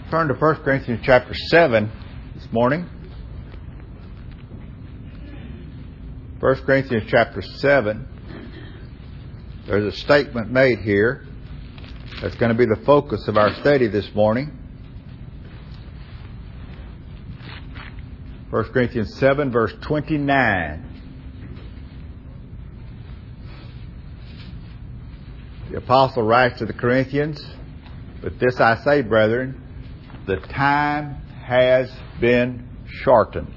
Turn to 1 Corinthians chapter 7 this morning. 1 Corinthians chapter 7. There's a statement made here that's going to be the focus of our study this morning. 1 Corinthians 7 verse 29. The apostle writes to the Corinthians, "But this I say, brethren, the time has been shortened."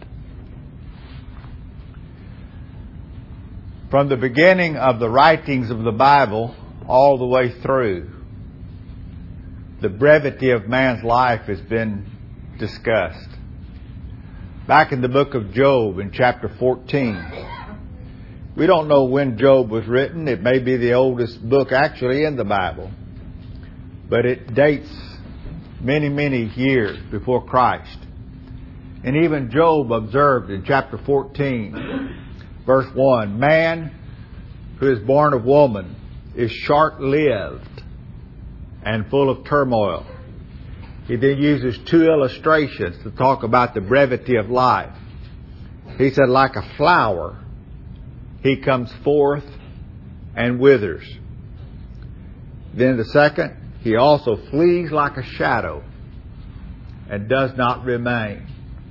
From the beginning of the writings of the Bible all the way through, the brevity of man's life has been discussed. Back in the book of Job in chapter 14, we don't know when Job was written. It may be the oldest book actually in the Bible, but it dates many, many years before Christ. And even Job observed in chapter 14, verse 1, "Man who is born of woman is short-lived and full of turmoil." He then uses two illustrations to talk about the brevity of life. He said, like a flower, he comes forth and withers. Then the second, he also flees like a shadow and does not remain.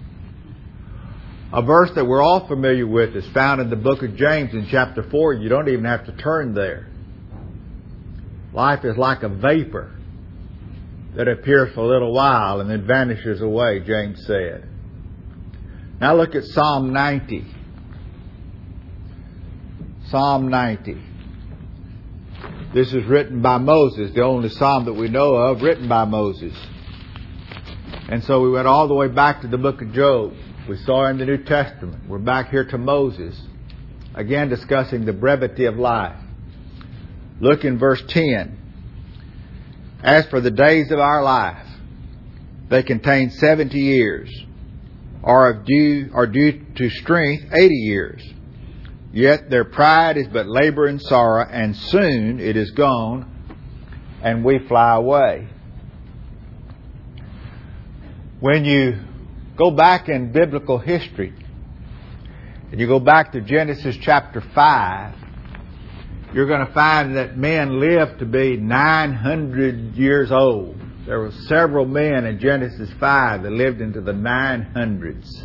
A verse that we're all familiar with is found in the book of James in chapter 4. You don't even have to turn there. Life is like a vapor that appears for a little while and then vanishes away, James said. Now look at Psalm 90. Psalm 90. This is written by Moses, the only psalm that we know of written by Moses. And so we went all the way back to the book of Job. We saw in the New Testament. We're back here to Moses, again discussing the brevity of life. Look in verse 10. "As for the days of our life, they contain 70 years, are due to strength 80 years. Yet their pride is but labor and sorrow, and soon it is gone, and we fly away." When you go back in biblical history, and you go back to Genesis chapter 5, you're going to find that men lived to be 900 years old. There were several men in Genesis 5 that lived into the 900s.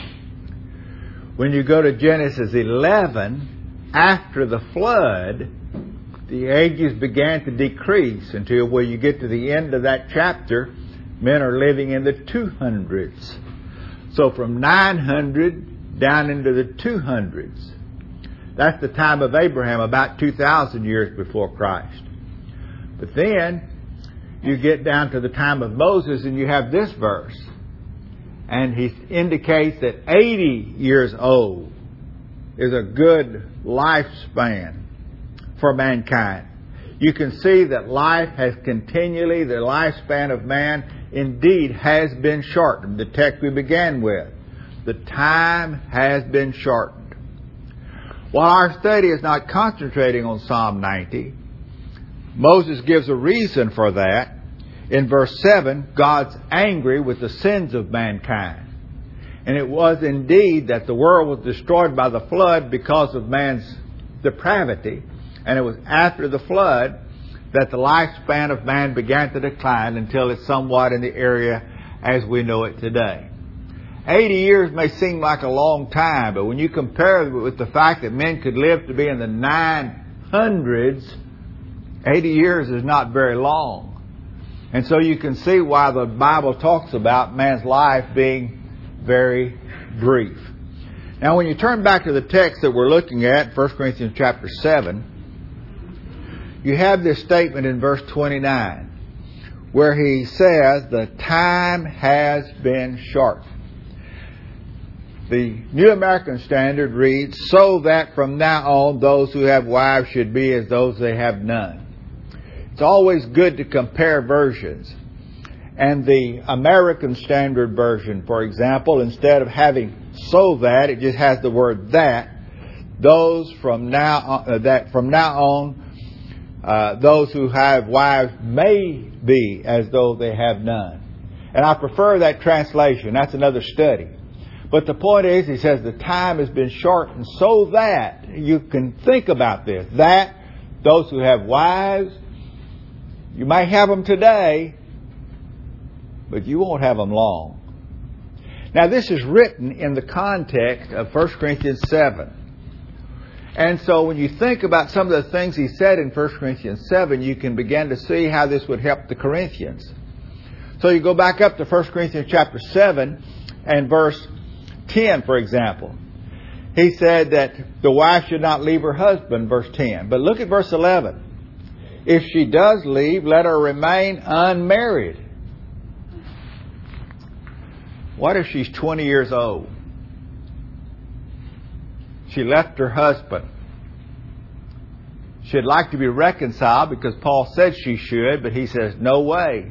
When you go to Genesis 11, after the flood, the ages began to decrease until when you get to the end of that chapter, men are living in the 200s. So from 900 down into the 200s. That's the time of Abraham, about 2,000 years before Christ. But then you get down to the time of Moses and you have this verse. And he indicates that 80 years old is a good lifespan for mankind. You can see that life has continually, the lifespan of man indeed has been shortened. The text we began with. The time has been shortened. While our study is not concentrating on Psalm 90, Moses gives a reason for that. In verse 7, God's angry with the sins of mankind. And it was indeed that the world was destroyed by the flood because of man's depravity. And it was after the flood that the lifespan of man began to decline until it's somewhat in the area as we know it today. 80 years may seem like a long time, but when you compare it with the fact that men could live to be in the 900s, 80 years is not very long. And so you can see why the Bible talks about man's life being very brief. Now when you turn back to the text that we're looking at, 1 Corinthians chapter 7, you have this statement in verse 29 where he says, "The time has been shortened." The New American Standard reads, "So that from now on those who have wives should be as those they have none." It's always good to compare versions. And the American Standard Version, for example, instead of having "so that," it just has the word "that." Those from now on, those who have wives may be as though they have none. And I prefer that translation. That's another study. But the point is, he says, the time has been shortened so that you can think about this. That those who have wives, you might have them today, but you won't have them long. Now, this is written in the context of 1 Corinthians 7. And so when you think about some of the things he said in 1 Corinthians 7, you can begin to see how this would help the Corinthians. So you go back up to 1 Corinthians chapter 7 and verse 10, for example. He said that the wife should not leave her husband, verse 10. But look at verse 11. If she does leave, let her remain unmarried. What if she's 20 years old? She left her husband. She'd like to be reconciled because Paul said she should, but he says, no way.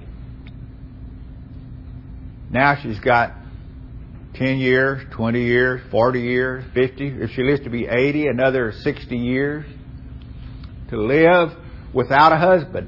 Now she's got 10 years, 20 years, 40 years, 50. If she lives to be 80, another 60 years to live without a husband.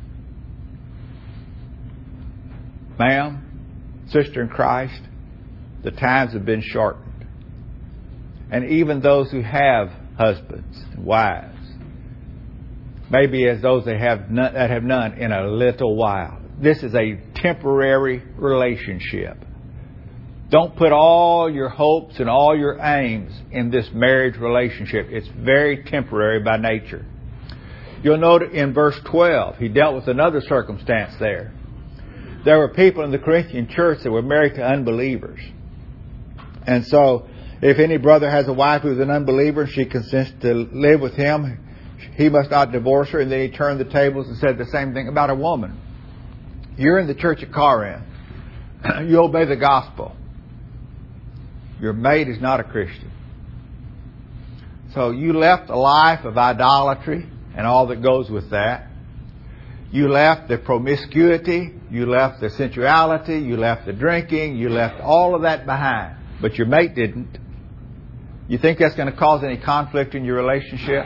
Ma'am, sister in Christ, the times have been shortened. And even those who have husbands and wives, maybe as those that have none in a little while. This is a temporary relationship. Don't put all your hopes and all your aims in this marriage relationship. It's very temporary by nature. You'll note in verse 12, he dealt with another circumstance there. There were people in the Corinthian church that were married to unbelievers. And so, if any brother has a wife who's an unbeliever, she consents to live with him, he must not divorce her. And then he turned the tables and said the same thing about a woman. You're in the church at Corinth. You obey the gospel. Your mate is not a Christian. So you left a life of idolatry and all that goes with that. You left the promiscuity. You left the sensuality. You left the drinking. You left all of that behind. But your mate didn't. You think that's going to cause any conflict in your relationship?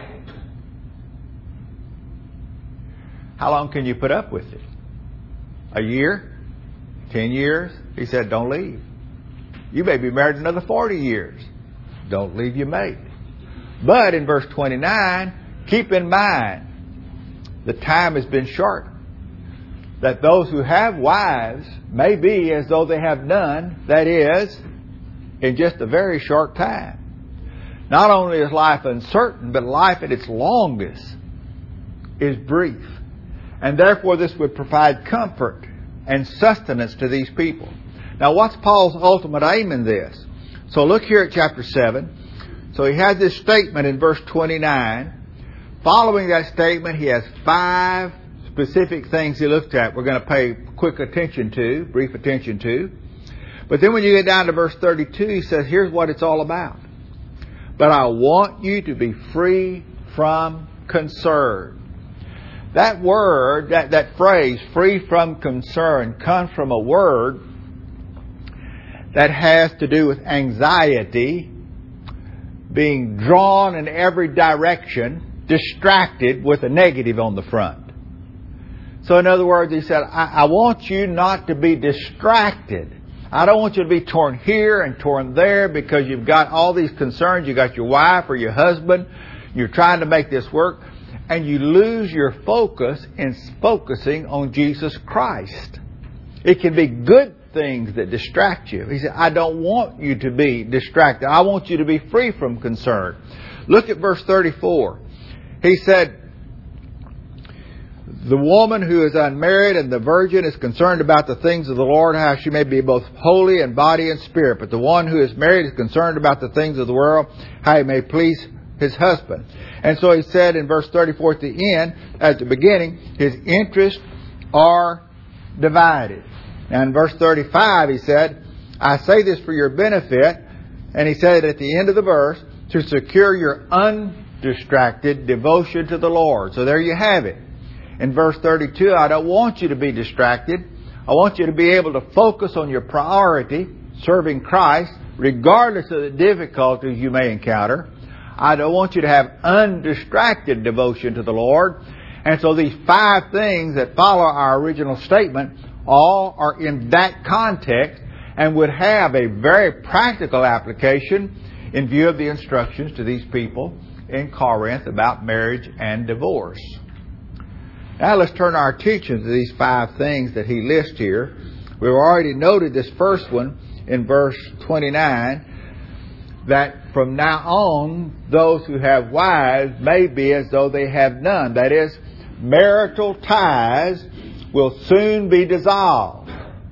How long can you put up with it? A year? 10 years? He said, don't leave. You may be married another 40 years. Don't leave your mate. But in verse 29, keep in mind, the time has been shortened. That those who have wives may be as though they have none, that is, in just a very short time. Not only is life uncertain, but life at its longest is brief. And therefore this would provide comfort and sustenance to these people. Now what's Paul's ultimate aim in this? So look here at chapter 7. So he has this statement in verse 29. Following that statement, he has 5 specific things he looked at. We're going to pay quick attention to, brief attention to. But then when you get down to verse 32, he says, here's what it's all about. But I want you to be free from concern. That word, that phrase, free from concern, comes from a word that has to do with anxiety, being drawn in every direction, distracted with a negative on the front. So in other words, he said, I want you not to be distracted. I don't want you to be torn here and torn there because you've got all these concerns. You got your wife or your husband. You're trying to make this work. And you lose your focus in focusing on Jesus Christ. It can be good things that distract you. He said, I don't want you to be distracted. I want you to be free from concern. Look at verse 34. He said, the woman who is unmarried and the virgin is concerned about the things of the Lord, how she may be both holy in body and spirit. But the one who is married is concerned about the things of the world, how he may please his husband. And so he said in verse 34 at the end, at the beginning, his interests are divided. And in verse 35 he said, I say this for your benefit. And he said at the end of the verse, to secure your undistracted devotion to the Lord. So there you have it. In verse 32, I don't want you to be distracted. I want you to be able to focus on your priority, serving Christ, regardless of the difficulties you may encounter. I don't want you to have undistracted devotion to the Lord. And so these 5 things that follow our original statement all are in that context and would have a very practical application in view of the instructions to these people in Corinth about marriage and divorce. Now let's turn our attention to these 5 things that he lists here. We've already noted this first one in verse 29, that from now on, those who have wives may be as though they have none. That is, marital ties will soon be dissolved.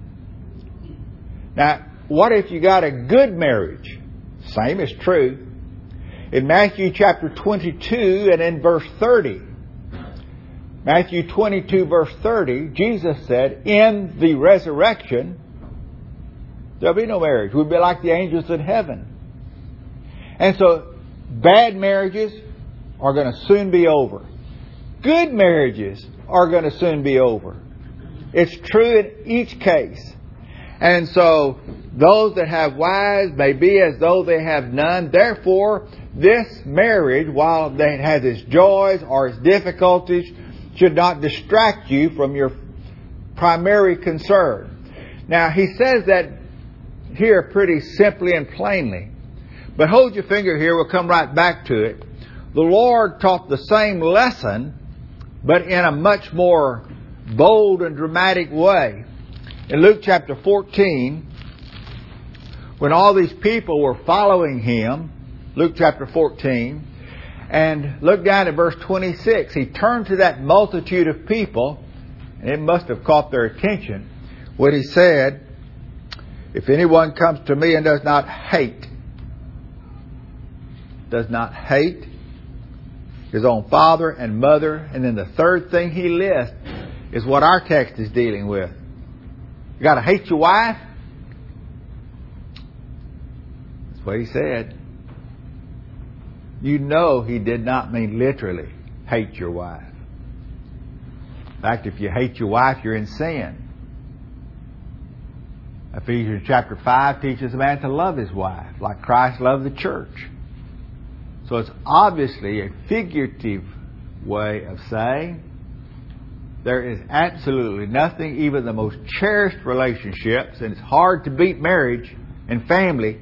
Now, what if you got a good marriage? Same is true. In Matthew chapter 22 and in verse 30, Matthew 22 verse 30, Jesus said, in the resurrection, there'll be no marriage. We'll be like the angels in heaven. And so, bad marriages are going to soon be over. Good marriages are going to soon be over. It's true in each case. And so, those that have wives may be as though they have none. Therefore, this marriage, while it has its joys or its difficulties, should not distract you from your primary concern. Now, he says that here pretty simply and plainly. But hold your finger here, we'll come right back to it. The Lord taught the same lesson, but in a much more bold and dramatic way. In Luke chapter 14, when all these people were following Him, Luke chapter 14, and look down at verse 26. He turned to that multitude of people, and it must have caught their attention, when He said, if anyone comes to me and does not hate his own father and mother, and then the third thing he lists is what our text is dealing with. You got to hate your wife? That's what he said. You know he did not mean literally hate your wife. In fact, if you hate your wife, you're in sin. Ephesians chapter 5 teaches a man to love his wife like Christ loved the church. So it's obviously a figurative way of saying there is absolutely nothing, even the most cherished relationships, and it's hard to beat marriage and family,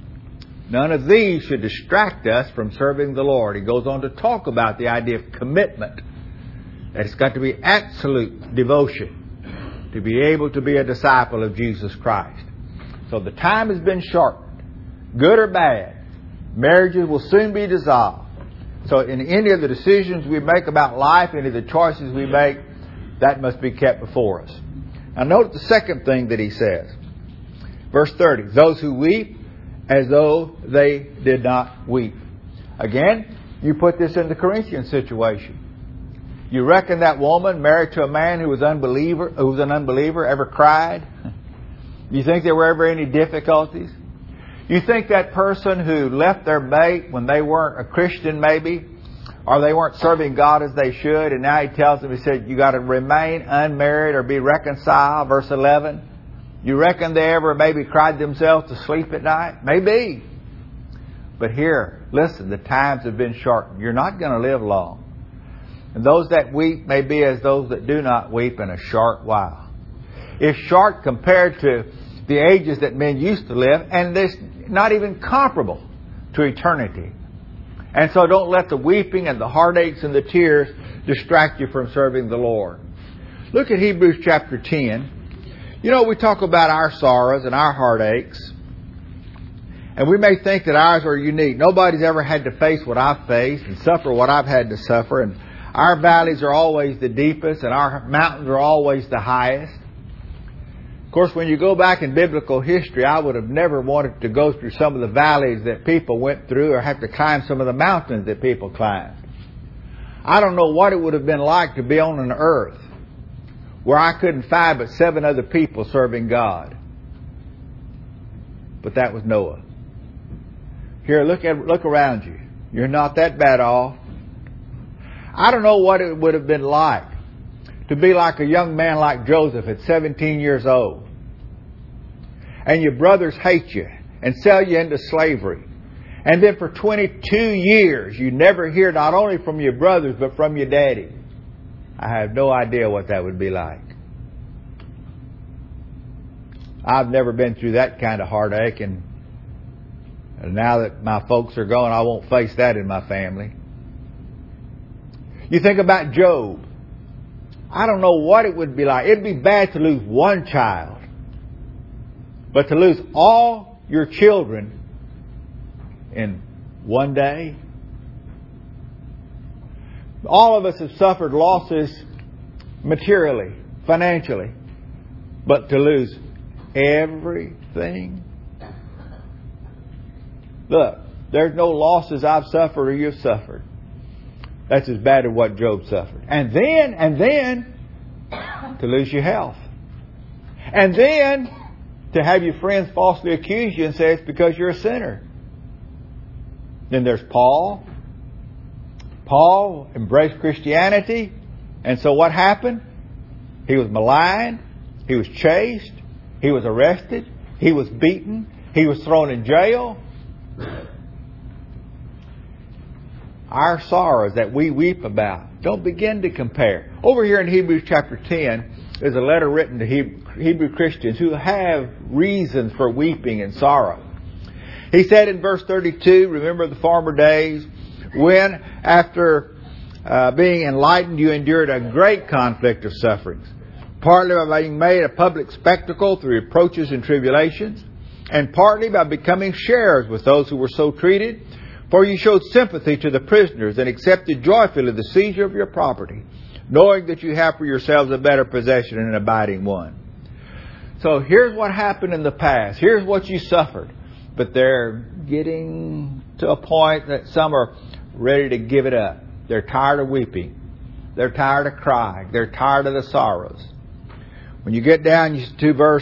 none of these should distract us from serving the Lord. He goes on to talk about the idea of commitment. That it's got to be absolute devotion to be able to be a disciple of Jesus Christ. So the time has been shortened, good or bad. Marriages will soon be dissolved. So in any of the decisions we make about life, any of the choices we make, that must be kept before us. Now note the second thing that he says. Verse 30, those who weep as though they did not weep. Again, you put this in the Corinthian situation. You reckon that woman married to a man who was an unbeliever ever cried? You think there were ever any difficulties? You think that person who left their mate when they weren't a Christian maybe, or they weren't serving God as they should, and now he tells them, he said, you got to remain unmarried or be reconciled, verse 11. You reckon they ever maybe cried themselves to sleep at night? Maybe. But here, listen, the times have been shortened. You're not going to live long. And those that weep may be as those that do not weep in a short while. It's short compared to the ages that men used to live, and it's not even comparable to eternity. And so don't let the weeping and the heartaches and the tears distract you from serving the Lord. Look at Hebrews chapter 10. You know, we talk about our sorrows and our heartaches, and we may think that ours are unique. Nobody's ever had to face what I've faced and suffer what I've had to suffer, and our valleys are always the deepest and our mountains are always the highest. Of course, when you go back in biblical history, I would have never wanted to go through some of the valleys that people went through or have to climb some of the mountains that people climbed. I don't know what it would have been like to be on an earth where I couldn't find but 7 other people serving God. But that was Noah. Here, look around you. You're not that bad off. I don't know what it would have been like to be like a young man like Joseph at 17 years old. And your brothers hate you and sell you into slavery. And then for 22 years you never hear not only from your brothers but from your daddy. I have no idea what that would be like. I've never been through that kind of heartache, and now that my folks are gone, I won't face that in my family. You think about Job. I don't know what it would be like. It'd be bad to lose one child, but to lose all your children in one day. All of us have suffered losses materially, financially, but to lose everything. Look, there's no losses I've suffered or you've suffered that's as bad as what Job suffered. And then to lose your health. And then to have your friends falsely accuse you and say it's because you're a sinner. Then there's Paul. Paul embraced Christianity. And so what happened? He was maligned. He was chased. He was arrested. He was beaten. He was thrown in jail. Our sorrows that we weep about, don't begin to compare. Over here in Hebrews chapter 10, there's a letter written to Hebrew Christians who have reasons for weeping and sorrow. He said in verse 32, remember the former days when, after being enlightened, you endured a great conflict of sufferings, partly by being made a public spectacle through reproaches and tribulations, and partly by becoming sharers with those who were so treated. For you showed sympathy to the prisoners and accepted joyfully the seizure of your property, knowing that you have for yourselves a better possession and an abiding one. So here's what happened in the past. Here's what you suffered. But they're getting to a point that some are ready to give it up. They're tired of weeping. They're tired of crying. They're tired of the sorrows. When you get down to verse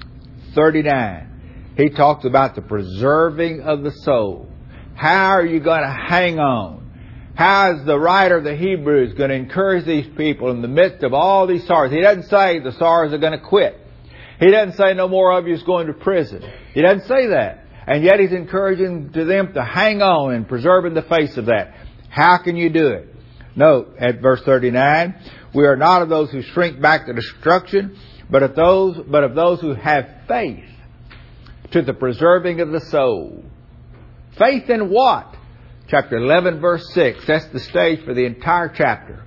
39, he talks about the preserving of the soul. How are you going to hang on? How is the writer of the Hebrews going to encourage these people in the midst of all these sorrows? He doesn't say the sorrows are going to quit. He doesn't say no more of you is going to prison. He doesn't say that. And yet he's encouraging to them to hang on and preserve in the face of that. How can you do it? Note at verse 39, we are not of those who shrink back to destruction, but of those who have faith to the preserving of the soul. Faith in what? Chapter 11, verse 6. That's the stage for the entire chapter.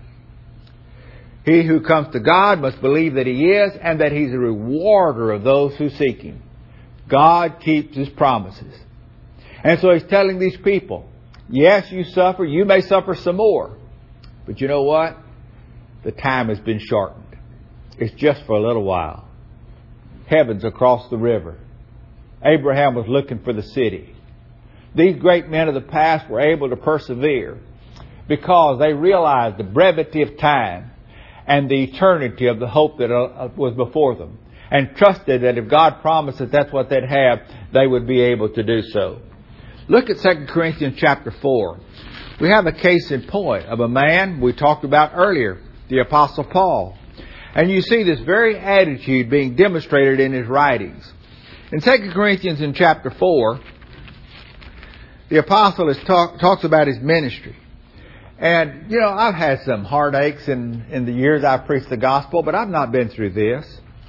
He who comes to God must believe that He is and that He's a rewarder of those who seek Him. God keeps His promises. And so He's telling these people, yes, you suffer. You may suffer some more. But you know what? The time has been shortened. It's just for a little while. Heaven's across the river. Abraham was looking for the city. These great men of the past were able to persevere because they realized the brevity of time and the eternity of the hope that was before them, and trusted that if God promised that that's what they'd have, they would be able to do so. Look at 2 Corinthians chapter 4. We have a case in point of a man we talked about earlier, the Apostle Paul. And you see this very attitude being demonstrated in his writings. In 2 Corinthians in chapter 4, the apostle talks about his ministry. And, you know, I've had some heartaches in the years I've preached the gospel, but I've not been through this.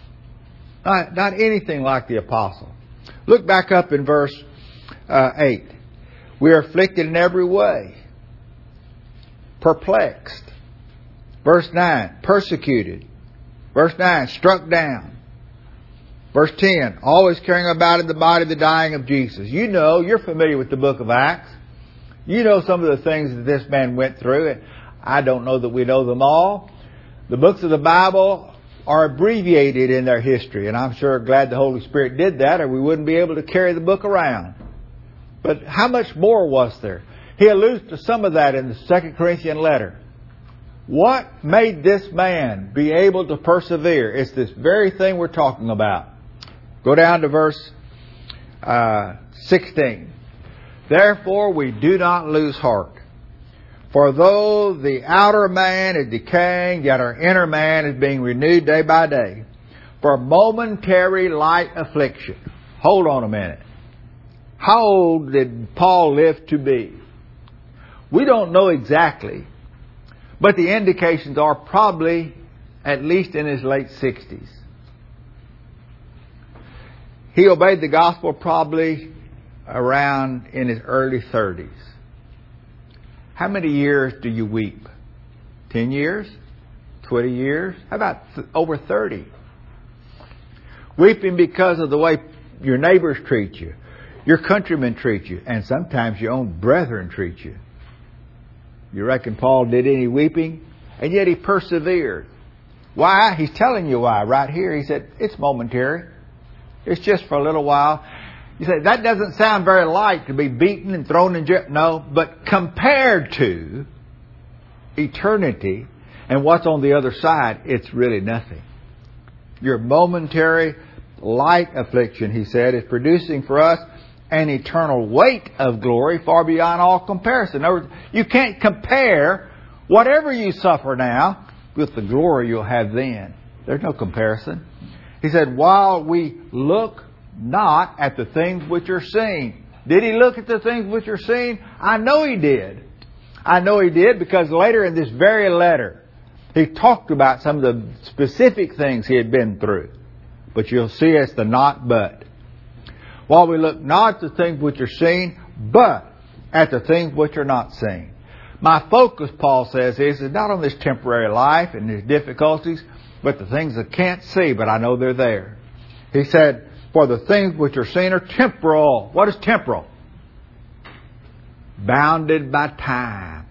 Not anything like the apostle. Look back up in verse 8. We are afflicted in every way. Perplexed. Verse 9. Persecuted. Verse 9. Struck down. Verse 10, always carrying about in the body the dying of Jesus. You know, you're familiar with the book of Acts. You know some of the things that this man went through. And I don't know that we know them all. The books of the Bible are abbreviated in their history. And I'm sure glad the Holy Spirit did that, or we wouldn't be able to carry the book around. But how much more was there? He alludes to some of that in the 2 Corinthian letter. What made this man be able to persevere? It's this very thing we're talking about. Go down to verse 16. Therefore we do not lose heart. For though the outer man is decaying, yet our inner man is being renewed day by day. For momentary light affliction. Hold on a minute. How old did Paul live to be? We don't know exactly, but the indications are probably at least in his late 60s. He obeyed the gospel probably around in his early 30s. How many years do you weep? 10 years? 20 years? How about over 30? Weeping because of the way your neighbors treat you, your countrymen treat you, and sometimes your own brethren treat you. You reckon Paul did any weeping? And yet he persevered. Why? He's telling you why right here. He said, it's momentary. It's just for a little while. You say, that doesn't sound very light to be beaten and thrown in jail. No, but compared to eternity and what's on the other side, it's really nothing. Your momentary light affliction, he said, is producing for us an eternal weight of glory far beyond all comparison. In other words, you can't compare whatever you suffer now with the glory you'll have then. There's no comparison. He said, while we look not at the things which are seen. Did he look at the things which are seen? I know he did. I know he did because later in this very letter, he talked about some of the specific things he had been through. But you'll see it's the not but. While we look not at the things which are seen, but at the things which are not seen. My focus, Paul says, is not on this temporary life and these difficulties, but the things I can't see, but I know they're there. He said, for the things which are seen are temporal. What is temporal? Bounded by time.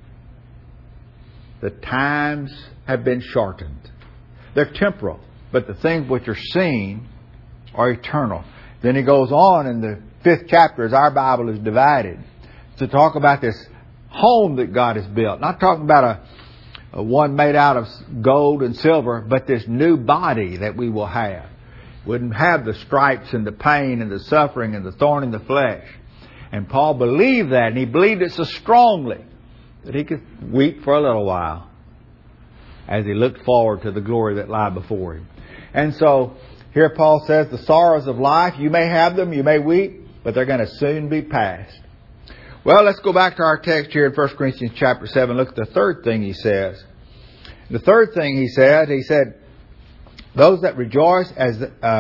The times have been shortened. They're temporal, but the things which are seen are eternal. Then he goes on in the 5th chapter, as our Bible is divided, to talk about this home that God has built. Not talking about a one made out of gold and silver, but this new body that we will have. Wouldn't have the stripes and the pain and the suffering and the thorn in the flesh. And Paul believed that, and he believed it so strongly that he could weep for a little while as he looked forward to the glory that lie before him. And so here Paul says the sorrows of life, you may have them, you may weep, but they're going to soon be past. Well, let's go back to our text here in 1 Corinthians chapter 7. Look at the third thing he says. The third thing he said, those that rejoice as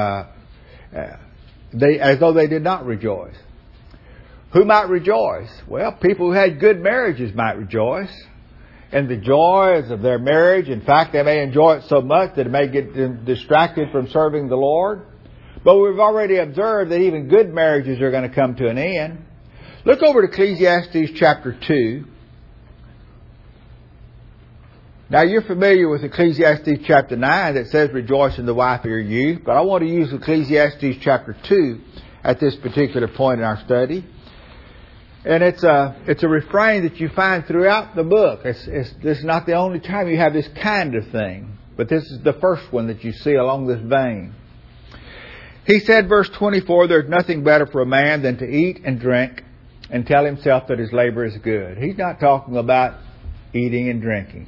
though they did not rejoice. Who might rejoice? Well, people who had good marriages might rejoice. And the joys of their marriage, in fact, they may enjoy it so much that it may get them distracted from serving the Lord. But we've already observed that even good marriages are going to come to an end. Look over to Ecclesiastes chapter 2. Now, you're familiar with Ecclesiastes chapter 9 that says, rejoice in the wife of your youth. But I want to use Ecclesiastes chapter 2 at this particular point in our study. And it's a refrain that you find throughout the book. This is not the only time you have this kind of thing. But this is the first one that you see along this vein. He said, verse 24, there's nothing better for a man than to eat and drink and tell himself that his labor is good. He's not talking about eating and drinking.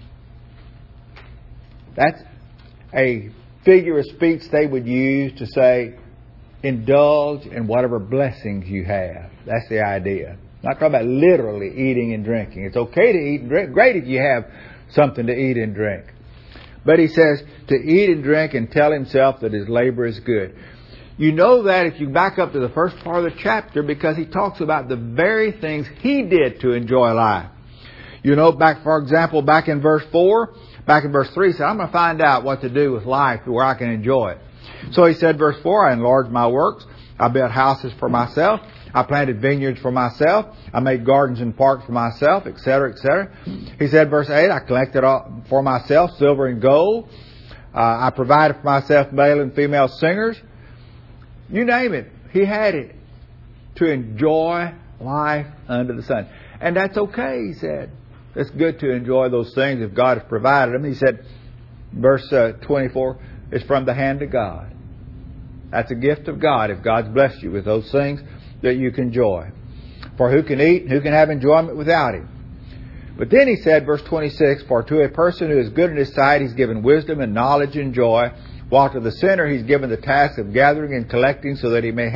That's a figure of speech they would use to say, indulge in whatever blessings you have. That's the idea. Not talking about literally eating and drinking. It's okay to eat and drink. Great if you have something to eat and drink. But he says to eat and drink and tell himself that his labor is good. You know that if you back up to the first part of the chapter, because he talks about the very things he did to enjoy life. You know, for example, back in verse 4, back in verse 3, he said, I'm going to find out what to do with life where I can enjoy it. So he said, verse 4, I enlarged my works. I built houses for myself. I planted vineyards for myself. I made gardens and parks for myself, etc., etc. He said, verse 8, I collected for myself silver and gold. I provided for myself male and female singers. You name it. He had it to enjoy life under the sun. And that's okay, he said. It's good to enjoy those things if God has provided them. He said, verse 24, it's from the hand of God. That's a gift of God if God's blessed you with those things that you can enjoy. For who can eat and who can have enjoyment without Him? But then he said, verse 26, for to a person who is good in his sight, He's given wisdom and knowledge and joy, while to the sinner He's given the task of gathering and collecting so that he may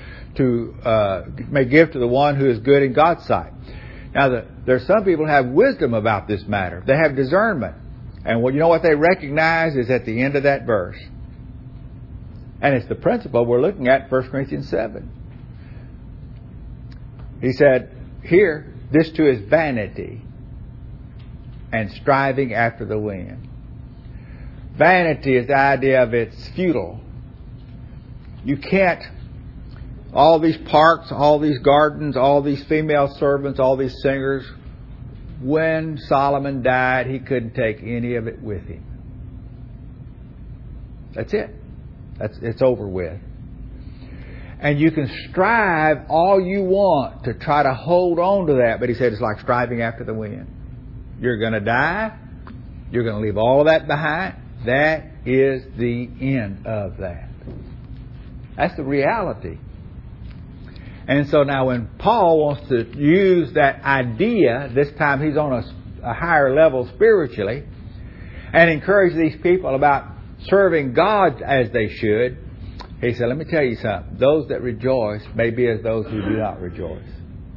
give to the one who is good in God's sight. Now, there's some people who have wisdom about this matter. They have discernment. And you know what they recognize is at the end of that verse. And it's the principle we're looking at in 1 Corinthians 7. He said, here, this too is vanity and striving after the wind. Vanity is the idea of it's futile. You can't, all these parks, all these gardens, all these female servants, all these singers, when Solomon died, he couldn't take any of it with him. That's it. It's over with. And you can strive all you want to try to hold on to that, but he said it's like striving after the wind. You're going to die. You're going to leave all of that behind. That is the end of that. That's the reality. And so now when Paul wants to use that idea, this time he's on a higher level spiritually, and encourage these people about serving God as they should, he said, let me tell you something. Those that rejoice may be as those who do not rejoice.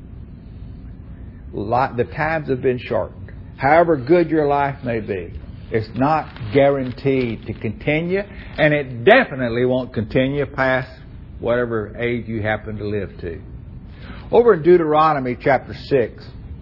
The times have been shortened. However good your life may be, it's not guaranteed to continue, and it definitely won't continue past whatever age you happen to live to. Over in Deuteronomy chapter 6,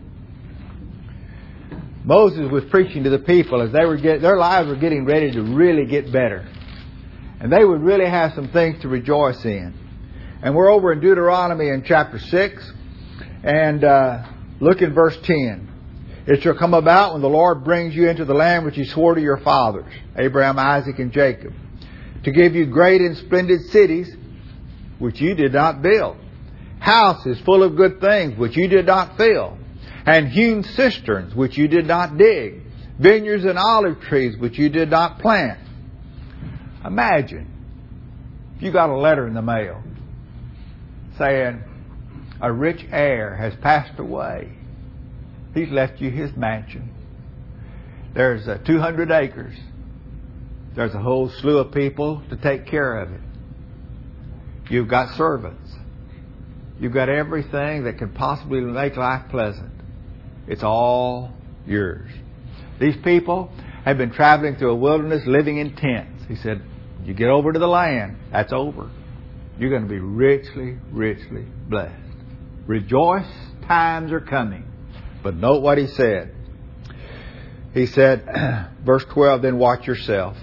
Moses was preaching to the people as their lives were getting ready to really get better. And they would really have some things to rejoice in. And we're over in Deuteronomy in chapter 6. And look in verse 10. It shall come about when the Lord brings you into the land which He swore to your fathers, Abraham, Isaac, and Jacob, to give you great and splendid cities, which you did not build, houses full of good things, which you did not fill, and hewn cisterns, which you did not dig, vineyards and olive trees, which you did not plant. Imagine if you got a letter in the mail saying a rich heir has passed away. He's left you his mansion. There's 200 acres. There's a whole slew of people to take care of it. You've got servants. You've got everything that can possibly make life pleasant. It's all yours. These people have been traveling through a wilderness, living in tents. He said, you get over to the land, that's over. You're going to be richly, richly blessed. Rejoice, times are coming. But note what he said. He said, verse 12, then watch yourself.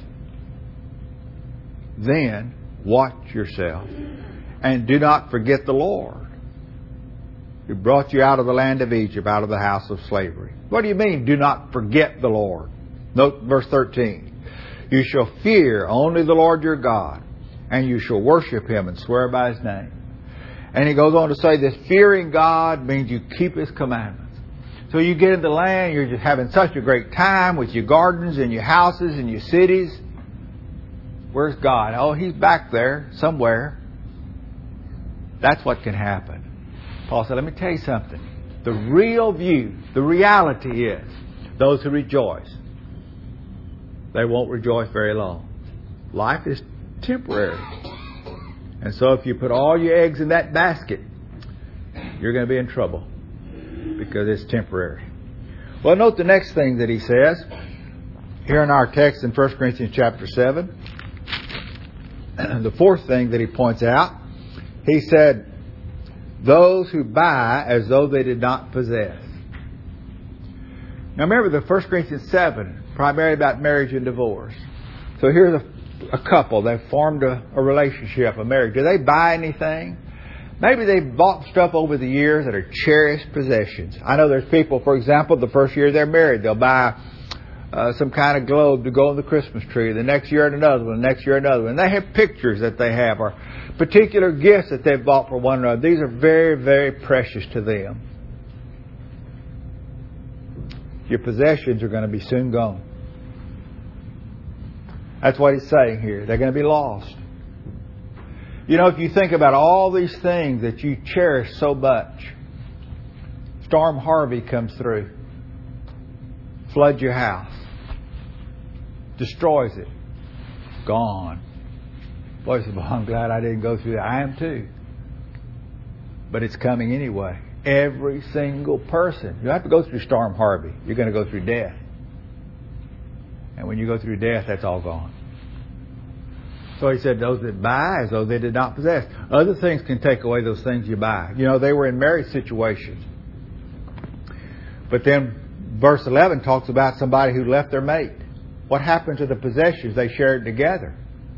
Then watch yourself. And do not forget the Lord, who brought you out of the land of Egypt, out of the house of slavery. What do you mean, do not forget the Lord? Note verse 13. You shall fear only the Lord your God, and you shall worship Him and swear by His name. And he goes on to say this, fearing God means you keep His commandments. So you get in the land, you're just having such a great time with your gardens and your houses and your cities. Where's God? Oh, He's back there somewhere. That's what can happen. Paul said, let me tell you something. The real view, the reality is, those who rejoice, they won't rejoice very long. Life is temporary. And so if you put all your eggs in that basket, you're going to be in trouble because it's temporary. Well, note the next thing that he says here in our text in 1 Corinthians chapter 7. The fourth thing that he points out, he said, those who buy as though they did not possess. Now remember, the 1 Corinthians 7 primarily about marriage and divorce. So here's a couple. They've formed a relationship, a marriage. Do they buy anything? Maybe they've bought stuff over the years that are cherished possessions. I know there's people, for example, the first year they're married, they'll buy some kind of globe to go on the Christmas tree. The next year another one, the next year another one. And they have pictures that they have or particular gifts that they've bought for one another. These are very, very precious to them. Your possessions are going to be soon gone. That's what he's saying here. They're going to be lost. You know, if you think about all these things that you cherish so much, Storm Harvey comes through, floods your house, destroys it, gone. Boy, he said, well, I'm glad I didn't go through that. I am too. But it's coming anyway. Every single person. You have to go through Storm Harvey. You're going to go through death. And when you go through death, that's all gone. So he said, those that buy as though they did not possess. Other things can take away those things you buy. You know, they were in marriage situations. But then verse 11 talks about somebody who left their mate. What happened to the possessions they shared together?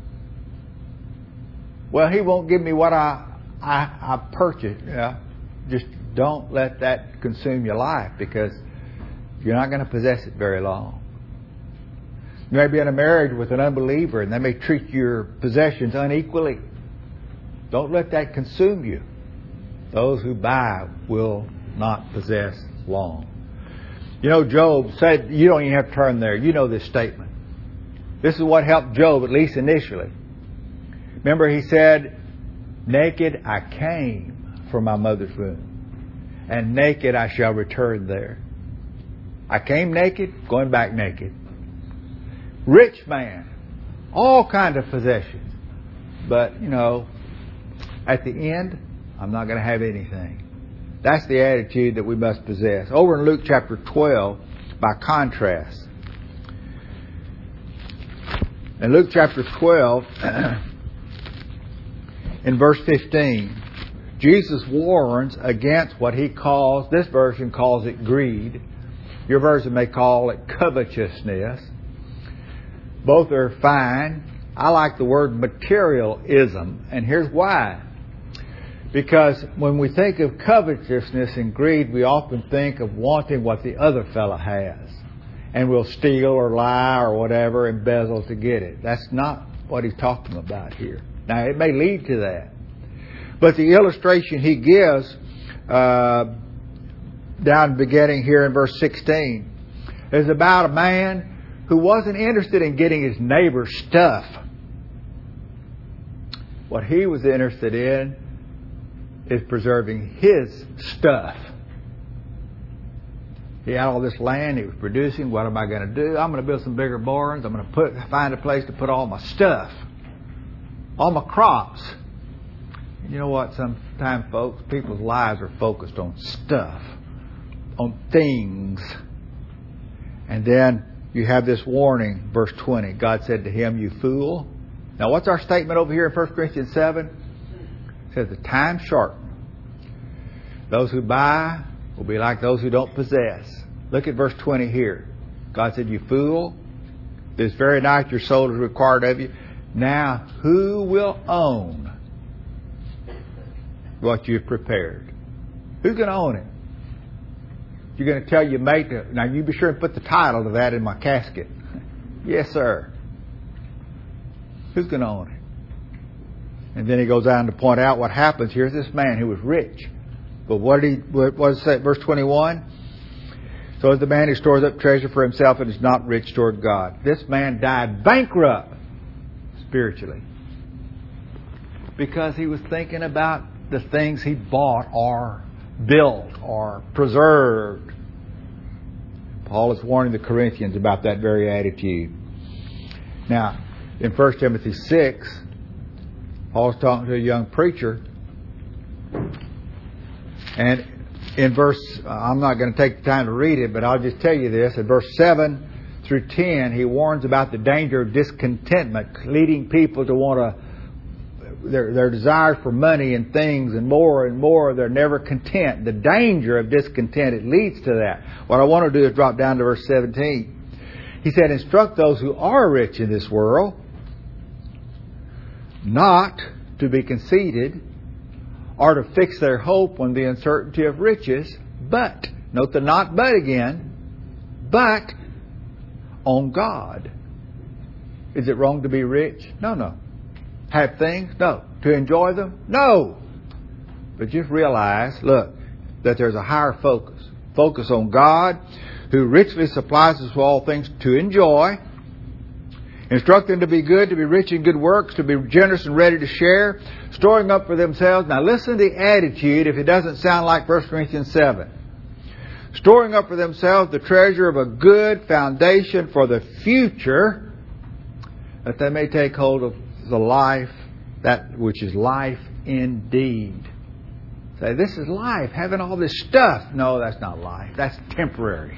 Well, he won't give me what I purchased. Yeah. Just don't let that consume your life, because you're not going to possess it very long. You may be in a marriage with an unbeliever and they may treat your possessions unequally. Don't let that consume you. Those who buy will not possess long. You know, Job said, you don't even have to turn there. You know this statement. This is what helped Job, at least initially. Remember, he said, naked I came from my mother's womb, and naked I shall return there. I came naked, going back naked. Rich man, all kind of possessions. But, you know, at the end, I'm not going to have anything. That's the attitude that we must possess. Over in Luke chapter 12, by contrast. In Luke chapter 12, in verse 15, Jesus warns against what he calls, this version calls it greed. Your version may call it covetousness. Both are fine. I like the word materialism, and here's why. Because when we think of covetousness and greed, we often think of wanting what the other fellow has. And we'll steal or lie or whatever, embezzle to get it. That's not what he's talking about here. Now, it may lead to that. But the illustration he gives down beginning here in verse 16 is about a man who wasn't interested in getting his neighbor's stuff. What he was interested in is preserving his stuff. He had all this land he was producing. What am I going to do? I'm going to build some bigger barns. I'm going to find a place to put all my stuff, all my crops. And you know what? Sometimes, folks, people's lives are focused on stuff, on things. And then you have this warning, verse 20. God said to him, you fool. Now, what's our statement over here in 1 Corinthians 7? It says, the time's short. Those who buy will be like those who don't possess. Look at verse 20 here. God said, you fool, this very night your soul is required of you. Now, who will own what you've prepared? Who's going to own it? You're going to tell your mate, now you be sure and put the title to that in my casket. Yes, sir. Who's going to own it? And then he goes on to point out what happens. Here's this man who was rich. But what does it say? Verse 21. So is the man who stores up treasure for himself and is not rich toward God. This man died bankrupt spiritually, because he was thinking about the things he bought or built or preserved. Paul is warning the Corinthians about that very attitude. Now, in 1 Timothy 6, Paul's talking to a young preacher. And in verse, I'm not going to take the time to read it, but I'll just tell you this. In verse 7 through 10, he warns about the danger of discontentment, leading people to want to, their desire for money and things and more, they're never content. The danger of discontent, it leads to that. What I want to do is drop down to verse 17. He said, instruct those who are rich in this world not to be conceited, or to fix their hope on the uncertainty of riches, but, note the not but again, but on God. Is it wrong to be rich? No. Have things? No. To enjoy them? No. But just realize, look, that there's a higher focus. Focus on God, who richly supplies us with all things to enjoy. Instruct them to be good, to be rich in good works, to be generous and ready to share, storing up for themselves. Now listen to the attitude if it doesn't sound like 1 Corinthians 7. Storing up for themselves the treasure of a good foundation for the future, that they may take hold of the life, that which is life indeed. Say, this is life, having all this stuff. No, that's not life. That's temporary.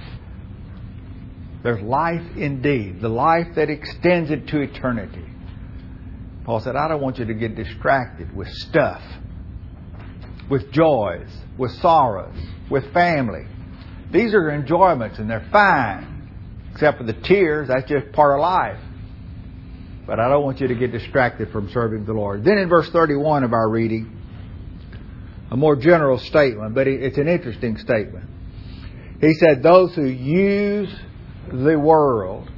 There's life indeed, the life that extends into eternity. Paul said, I don't want you to get distracted with stuff, with joys, with sorrows, with family. These are enjoyments and they're fine, except for the tears. That's just part of life. But I don't want you to get distracted from serving the Lord. Then in verse 31 of our reading, a more general statement, but it's an interesting statement. He said, those who use the world.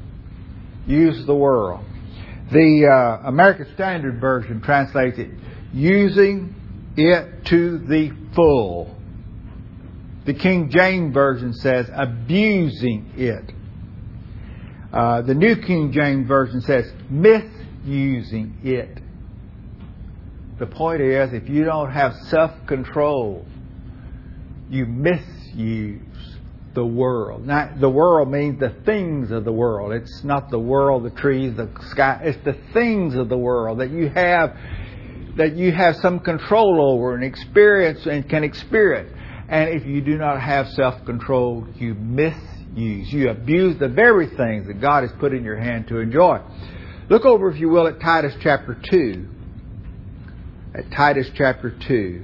The American Standard Version translates it, using it to the full. The King James Version says, abusing it. The New King James Version says, misusing it. The point is, if you don't have self-control, you misuse the world. Now, the world means the things of the world. It's not the world, the trees, the sky. It's the things of the world that you have some control over and experience and can experience. And if you do not have self-control, you misuse. You abuse the very things that God has put in your hand to enjoy. Look over, if you will, at Titus chapter 2. At Titus chapter 2.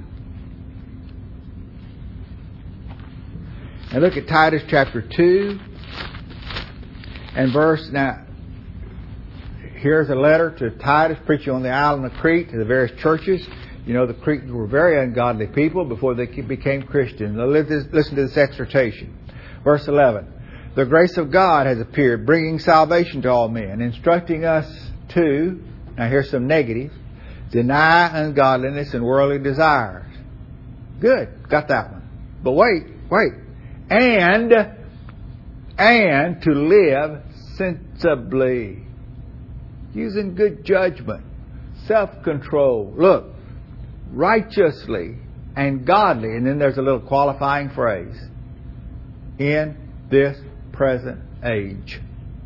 And look at Titus chapter 2 and verse. Now, here's a letter to Titus preaching on the island of Crete to the various churches. You know, the Cretans were very ungodly people before they became Christians. Now, listen to this exhortation. Verse 11. The grace of God has appeared, bringing salvation to all men, instructing us to, now here's some negatives, deny ungodliness and worldly desires. Good, got that one. But wait. And to live sensibly, using good judgment, self-control. Look, righteously and godly. And then there's a little qualifying phrase. In this present age.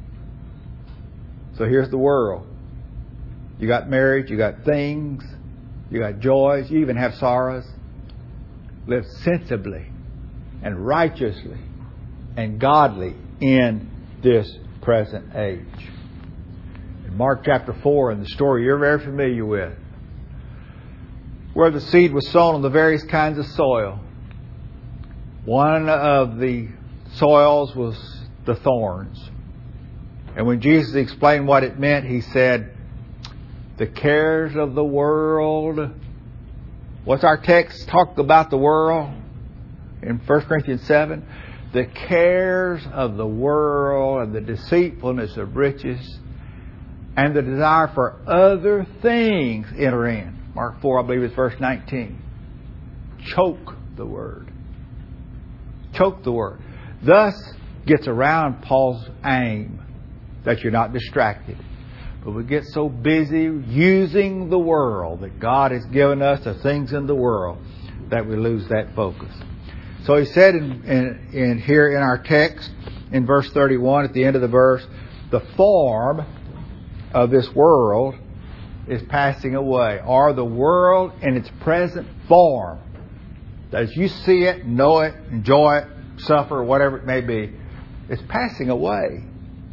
So here's the world. You got marriage, you got things, you got joys, you even have sorrows. Live sensibly and righteously and godly in this present age. In Mark chapter 4, in the story you're very familiar with, where the seed was sown on the various kinds of soil. One of the soils was the thorns. And when Jesus explained what it meant, He said, the cares of the world. What's our text talk about the world? In 1 Corinthians 7, the cares of the world and the deceitfulness of riches and the desire for other things enter in. Mark 4, I believe it's verse 19. Choke the word. Choke the word. Thus gets around Paul's aim that you're not distracted. But we get so busy using the world that God has given us, the things in the world, that we lose that focus. So he said in here in our text, in verse 31, at the end of the verse, the form of this world is passing away, or the world in its present form, as you see it, know it, enjoy it, suffer, whatever it may be, is passing away.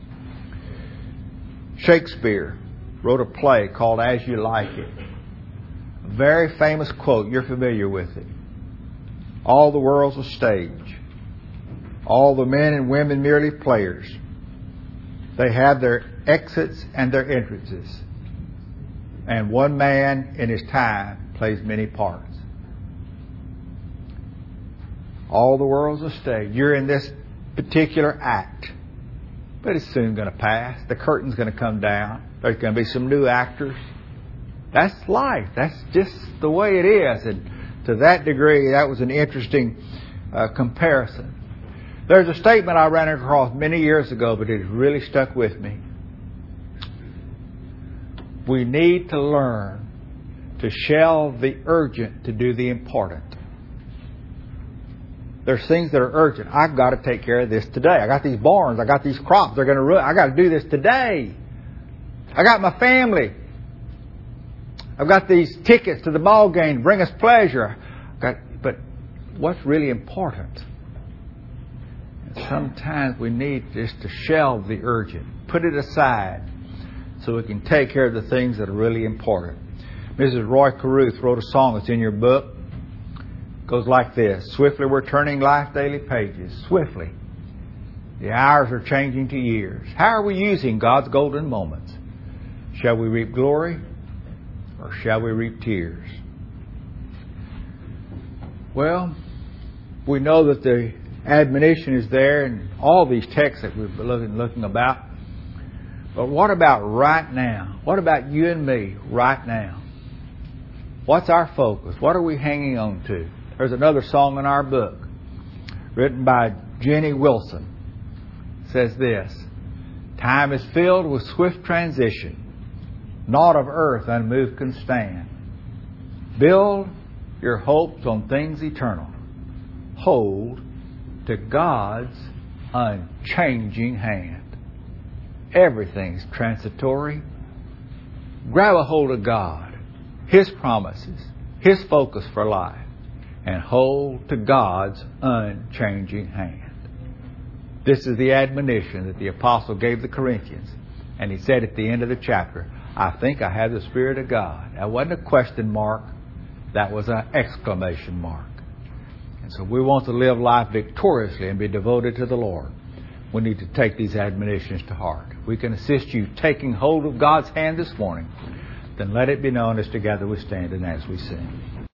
Shakespeare wrote a play called As You Like It. A very famous quote, you're familiar with it. All the world's a stage. All the men and women merely players. They have their exits and their entrances. And one man in his time plays many parts. All the world's a stage. You're in this particular act. But it's soon going to pass. The curtain's going to come down. There's going to be some new actors. That's life. That's just the way it is. And to that degree, that was an interesting comparison. There's a statement I ran across many years ago, but it really stuck with me. We need to learn to shelve the urgent to do the important. There's things that are urgent. I've got to take care of this today. I got these barns. I got these crops. They're going to ruin. I got to do this today. I got my family. I've got these tickets to the ball game to bring us pleasure. But what's really important? And sometimes we need just to shelve the urgent. Put it aside. so we can take care of the things that are really important. Mrs. Roy Carruth wrote a song that's in your book. It goes like this. Swiftly we're turning life daily pages. Swiftly. The hours are changing to years. How are we using God's golden moments? Shall we reap glory or shall we reap tears? Well, we know that the admonition is there in all these texts that we've been looking about. But what about right now? What about you and me right now? What's our focus? What are we hanging on to? There's another song in our book written by Jenny Wilson. It says this, time is filled with swift transition. Naught of earth unmoved can stand. Build your hopes on things eternal. Hold to God's unchanging hand. Everything's transitory. Grab a hold of God, His promises, His focus for life, and hold to God's unchanging hand. This is the admonition that the apostle gave the Corinthians. And he said at the end of the chapter, I think I have the Spirit of God. That wasn't a question mark. That was an exclamation mark. And so we want to live life victoriously and be devoted to the Lord. We need to take these admonitions to heart. We can assist you taking hold of God's hand this morning. Then let it be known as together we stand and as we sing.